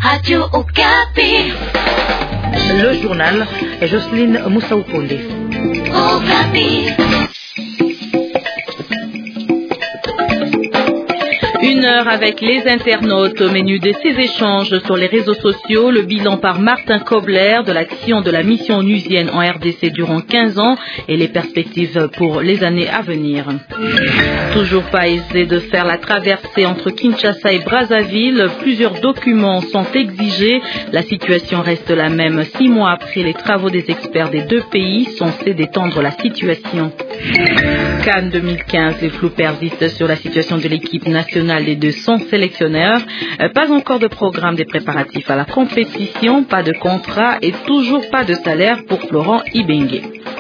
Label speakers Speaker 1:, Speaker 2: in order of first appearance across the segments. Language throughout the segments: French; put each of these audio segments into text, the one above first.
Speaker 1: Radio Okapi.
Speaker 2: Le journal est Jocelyne Moussaoukonde.
Speaker 1: Okapi.
Speaker 3: Une heure avec les internautes au menu de ces échanges sur les réseaux sociaux, le bilan par Martin Kobler de l'action de la mission onusienne en RDC durant 15 ans et les perspectives pour les années à venir. Toujours pas aisé de faire la traversée entre Kinshasa et Brazzaville, plusieurs documents sont exigés. La situation reste la même 6 mois après les travaux des experts des deux pays censés détendre la situation. Cannes 2015, les flous persistent sur la situation de l'équipe nationale des 200 sélectionneurs. Pas encore de programme des préparatifs à la compétition, pas de contrat et toujours pas de salaire pour Florent Ibenge.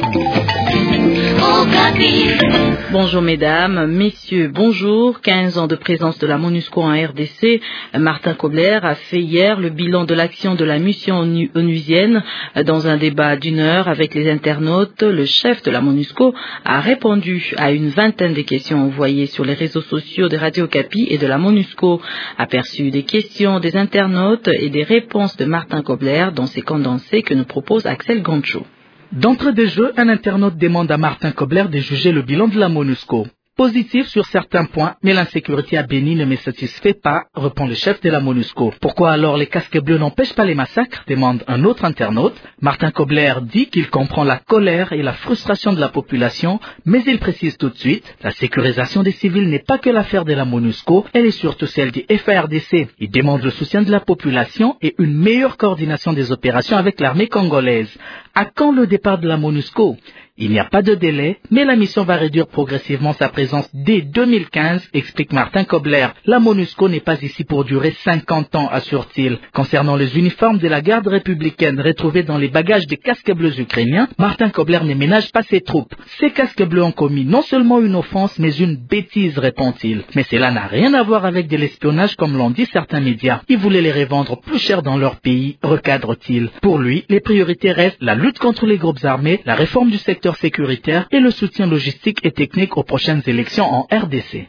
Speaker 3: Bonjour mesdames, messieurs, bonjour. 15 ans de présence de la MONUSCO en RDC. Martin Kobler a fait hier le bilan de l'action de la mission onusienne. Dans un débat d'1 heure avec les internautes, le chef de la MONUSCO a répondu à une vingtaine de questions envoyées sur les réseaux sociaux de Radio Okapi et de la MONUSCO. Aperçu des questions des internautes et des réponses de Martin Kobler dans ces condensés que nous propose Axel Gancho.
Speaker 4: D'entrée de jeu, un internaute demande à Martin Kobler de juger le bilan de la MONUSCO. Positif sur certains points, mais l'insécurité à Béni ne me satisfait pas, répond le chef de la MONUSCO. Pourquoi alors les casques bleus n'empêchent pas les massacres, demande un autre internaute. Martin Kobler dit qu'il comprend la colère et la frustration de la population, mais il précise tout de suite, la sécurisation des civils n'est pas que l'affaire de la MONUSCO, elle est surtout celle du FARDC. Il demande le soutien de la population et une meilleure coordination des opérations avec l'armée congolaise. À quand le départ de la MONUSCO ? Il n'y a pas de délai, mais la mission va réduire progressivement sa présence dès 2015, explique Martin Kobler. La MONUSCO n'est pas ici pour durer 50 ans, assure-t-il. Concernant les uniformes de la garde républicaine retrouvés dans les bagages des casques bleus ukrainiens, Martin Kobler ne ménage pas ses troupes. Ces casques bleus ont commis non seulement une offense, mais une bêtise, répond-il. Mais cela n'a rien à voir avec de l'espionnage comme l'ont dit certains médias. Ils voulaient les revendre plus cher dans leur pays, recadre-t-il. Pour lui, les priorités restent la lutte contre les groupes armés, la réforme du secteur sécuritaire et le soutien logistique et technique aux prochaines élections en RDC.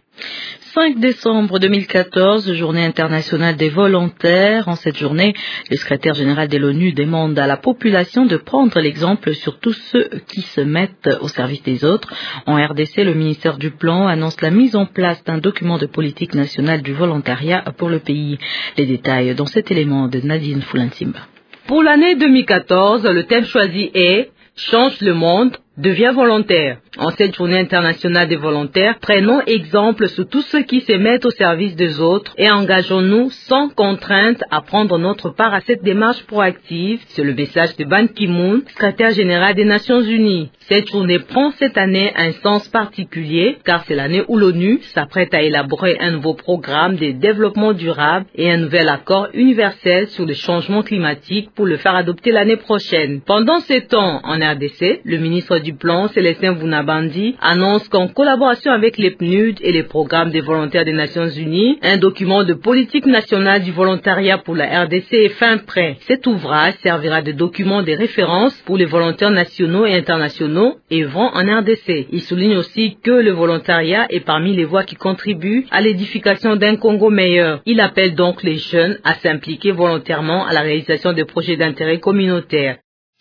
Speaker 3: 5 décembre 2014, journée internationale des volontaires. En cette journée, le secrétaire général de l'ONU demande à la population de prendre l'exemple sur tous ceux qui se mettent au service des autres. En RDC, le ministère du Plan annonce la mise en place d'un document de politique nationale du volontariat pour le pays. Les détails dans cet élément de Nadine Foulantimba.
Speaker 5: Pour l'année 2014, le thème choisi est « Change le monde ». Devient volontaire. En cette journée internationale des volontaires, prenons exemple sur tous ceux qui se mettent au service des autres et engageons-nous sans contrainte à prendre notre part à cette démarche proactive. C'est le message de Ban Ki-moon, secrétaire général des Nations Unies. Cette journée prend cette année un sens particulier car c'est l'année où l'ONU s'apprête à élaborer un nouveau programme de développement durable et un nouvel accord universel sur le changement climatique pour le faire adopter l'année prochaine. Pendant ce temps, en RDC, le ministre du Plan, Célestin Vounabandi, annonce qu'en collaboration avec les PNUD et les programmes des volontaires des Nations Unies, un document de politique nationale du volontariat pour la RDC est fin prêt. Cet ouvrage servira de document de référence pour les volontaires nationaux et internationaux œuvrant en RDC. Il souligne aussi que le volontariat est parmi les voies qui contribuent à l'édification d'un Congo meilleur. Il appelle donc les jeunes à s'impliquer volontairement à la réalisation de projets d'intérêt communautaire.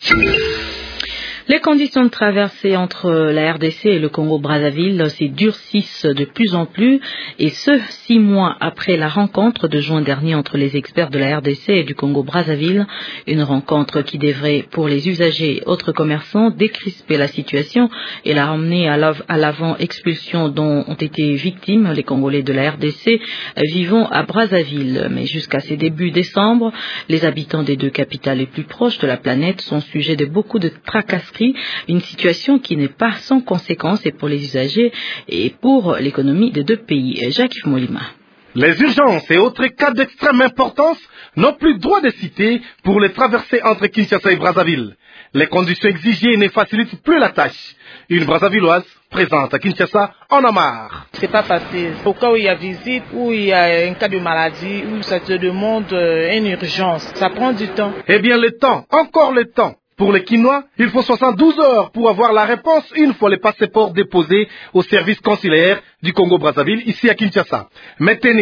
Speaker 3: Les conditions de traversée entre la RDC et le Congo-Brazzaville s'y durcissent de plus en plus et ce, 6 mois après la rencontre de juin dernier entre les experts de la RDC et du Congo-Brazzaville, une rencontre qui devrait, pour les usagers et autres commerçants, décrisper la situation et la ramener à l'avant-expulsion dont ont été victimes les Congolais de la RDC vivant à Brazzaville. Mais jusqu'à ces débuts décembre, les habitants des deux capitales les plus proches de la planète sont sujets de beaucoup de tracasseries. Une situation qui n'est pas sans conséquences et pour les usagers et pour l'économie des deux pays. Jacques Molima.
Speaker 6: Les urgences et autres cas d'extrême importance n'ont plus droit de citer pour les traversées entre Kinshasa et Brazzaville. Les conditions exigées ne facilitent plus la tâche. Une Brazzavilloise présente à Kinshasa en a marre.
Speaker 7: C'est pas facile. Au cas où il y a visite, où il y a un cas de maladie, où ça te demande une urgence, ça prend du temps.
Speaker 6: Eh bien le temps, encore le temps. Pour les Quinois, il faut 72 heures pour avoir la réponse une fois les passeports déposés au service consulaire du Congo-Brazzaville ici à Kinshasa. Mais tenez,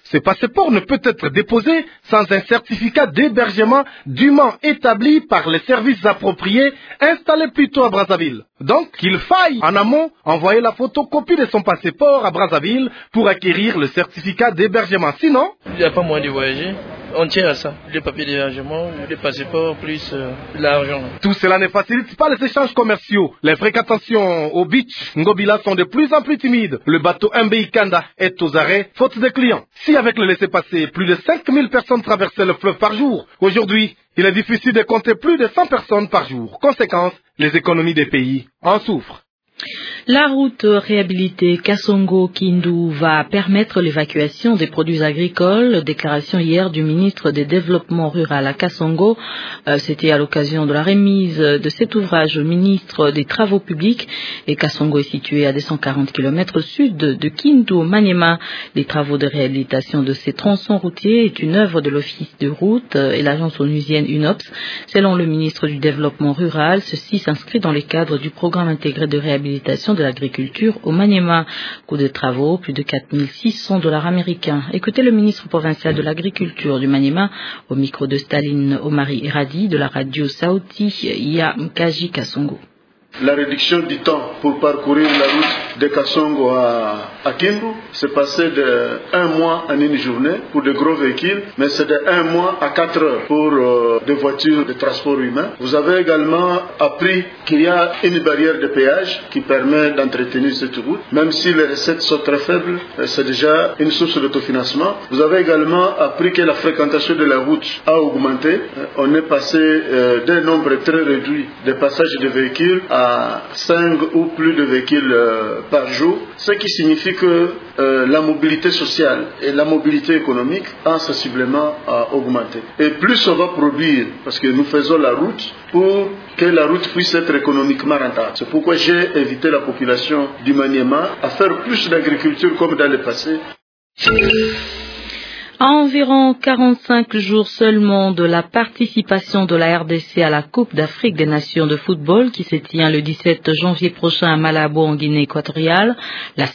Speaker 6: ce passeport ne peut être déposé sans un certificat d'hébergement dûment établi par les services appropriés installés plutôt à Brazzaville. Donc, qu'il faille en amont envoyer la photocopie de son passeport à Brazzaville pour acquérir le certificat d'hébergement. Sinon,
Speaker 8: il n'y a pas moyen de voyager. On tient à ça. Les papiers d'hébergement, les passeports, plus l'argent.
Speaker 6: Tout cela ne facilite pas les échanges commerciaux. Les fréquentations au beach Ngobila sont de plus en plus timides. Le bateau MBI Kanda est aux arrêts, faute de clients. Si avec le laissez-passer, plus de 5000 personnes traversaient le fleuve par jour, aujourd'hui, il est difficile de compter plus de 100 personnes par jour. Conséquence, les économies des pays en souffrent.
Speaker 3: La route réhabilitée Kasongo-Kindu va permettre l'évacuation des produits agricoles. Déclaration hier du ministre des Développements rural à Kasongo. C'était à l'occasion de la remise de cet ouvrage au ministre des Travaux publics. Et Kasongo est situé à 240 km au sud de Kindu, au Maniema. Les travaux de réhabilitation de ces tronçons routiers est une œuvre de l'Office de route et l'agence onusienne UNOPS. Selon le ministre du Développement rural, ceci s'inscrit dans le cadre du programme intégré de réhabilitation de l'agriculture au Maniema. Coût de travaux, plus de 4600 $ américains. Écoutez le ministre provincial de l'agriculture du Maniema au micro de Staline Omari Iradi de la radio Sauti Ya Mkaji Kasongo.
Speaker 9: La réduction du temps pour parcourir la route de Kasongo à Kindu, c'est passé de 1 mois en une journée pour de gros véhicules, mais c'est de 1 mois à 4 heures pour des voitures de transport humain. Vous avez également appris qu'il y a une barrière de péage qui permet d'entretenir cette route. Même si les recettes sont très faibles, c'est déjà une source d'autofinancement. Vous avez également appris que la fréquentation de la route a augmenté. On est passé d'un nombre très réduit de passages de véhicules à 5 ou plus de véhicules par jour, ce qui signifie que la mobilité sociale et la mobilité économique ont sensiblement augmenté. Et plus on va produire, parce que nous faisons la route pour que la route puisse être économiquement rentable. C'est pourquoi j'ai invité la population du Maniema à faire plus d'agriculture comme dans le passé.
Speaker 3: À environ 45 jours seulement de la participation de la RDC à la Coupe d'Afrique des Nations de football qui se tient le 17 janvier prochain à Malabo en Guinée équatoriale, la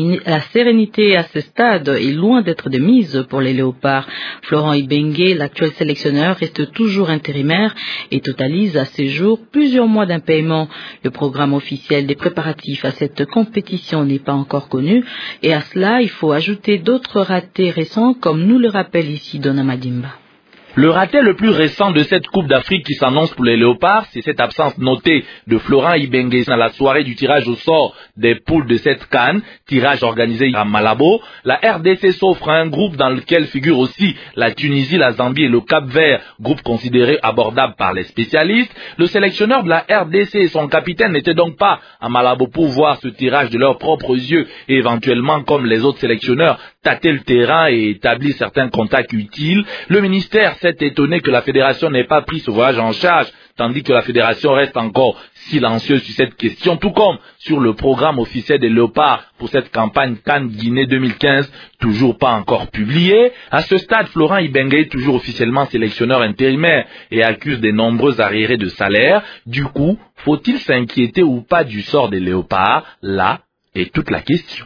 Speaker 3: sérénité à ce stade est loin d'être de mise pour les Léopards. Florent Ibenge, l'actuel sélectionneur, reste toujours intérimaire et totalise à ce jour plusieurs mois d'impaiement. Le programme officiel des préparatifs à cette compétition n'est pas encore connu et à cela il faut ajouter d'autres ratés récents comme nous le rappelle ici Donna Madimba.
Speaker 10: Le raté le plus récent de cette Coupe d'Afrique qui s'annonce pour les Léopards, c'est cette absence notée de Florent Ibenge à la soirée du tirage au sort des poules de cette CAN, tirage organisé à Malabo. La RDC s'offre à un groupe dans lequel figurent aussi la Tunisie, la Zambie et le Cap-Vert, groupe considéré abordable par les spécialistes. Le sélectionneur de la RDC et son capitaine n'étaient donc pas à Malabo pour voir ce tirage de leurs propres yeux et éventuellement, comme les autres sélectionneurs, tâter le terrain et établir certains contacts utiles. Le ministère s'est étonné que la fédération n'ait pas pris ce voyage en charge, tandis que la fédération reste encore silencieuse sur cette question, tout comme sur le programme officiel des Léopards pour cette campagne CAN Guinée 2015, toujours pas encore publié. À ce stade, Florent Ibenge est toujours officiellement sélectionneur intérimaire et accuse des nombreux arriérés de salaire. Du coup, faut-il s'inquiéter ou pas du sort des Léopards? Là est toute la question.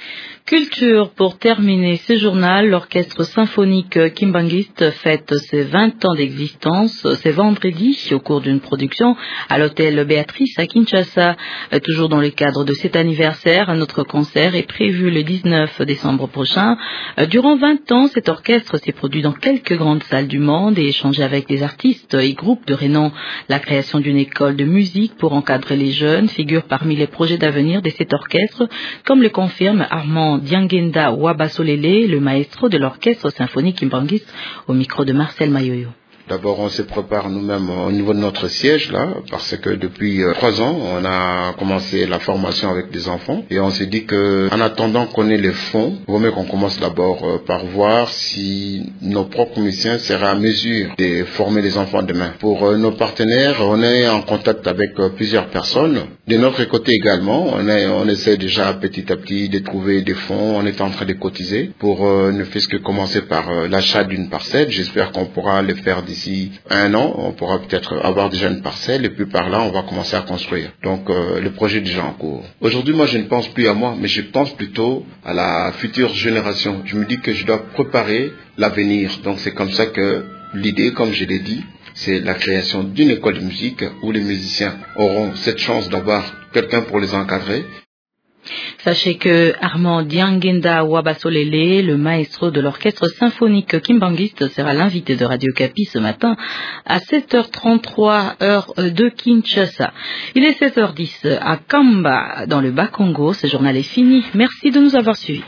Speaker 3: Culture, pour terminer ce journal, l'orchestre symphonique Kimbangiste fête ses 20 ans d'existence. C'est vendredi, au cours d'une production à l'hôtel Béatrice à Kinshasa. Toujours dans le cadre de cet anniversaire, un autre concert est prévu le 19 décembre prochain. Durant 20 ans, cet orchestre s'est produit dans quelques grandes salles du monde et échangé avec des artistes et groupes de renom. La création d'une école de musique pour encadrer les jeunes figure parmi les projets d'avenir de cet orchestre, comme le confirme Armand Diangenda Wabasolele, le maestro de l'orchestre symphonique Kimbangiste, au micro de Marcel Mayoyo.
Speaker 11: D'abord, on se prépare nous-mêmes au niveau de notre siège, là, parce que depuis 3 ans, on a commencé la formation avec des enfants. Et on s'est dit que, en attendant qu'on ait les fonds, il vaut mieux qu'on commence d'abord par voir si nos propres musiciens seraient à mesure de former les enfants demain. Pour nos partenaires, on est en contact avec plusieurs personnes. De notre côté également, on essaie déjà petit à petit de trouver des fonds. On est en train de cotiser pour ne fût-ce que commencer par l'achat d'une parcelle. J'espère qu'on pourra le faire d'ici d'ici 1 an, on pourra peut-être avoir déjà une parcelle et puis par là, on va commencer à construire. Donc, le projet est déjà en cours. Aujourd'hui, moi, je ne pense plus à moi, mais je pense plutôt à la future génération. Je me dis que je dois préparer l'avenir. Donc, c'est comme ça que l'idée, comme je l'ai dit, c'est la création d'une école de musique où les musiciens auront cette chance d'avoir quelqu'un pour les encadrer.
Speaker 3: Sachez que Armand Diangenda Wabasolele, le maestro de l'orchestre symphonique kimbangiste, sera l'invité de Radio Okapi ce matin à 7h33 heure de Kinshasa. Il est 7h10 à Kamba dans le Bas-Congo. Ce journal est fini. Merci de nous avoir suivis.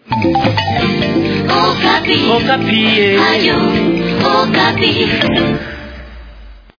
Speaker 1: Okapi. Okapi.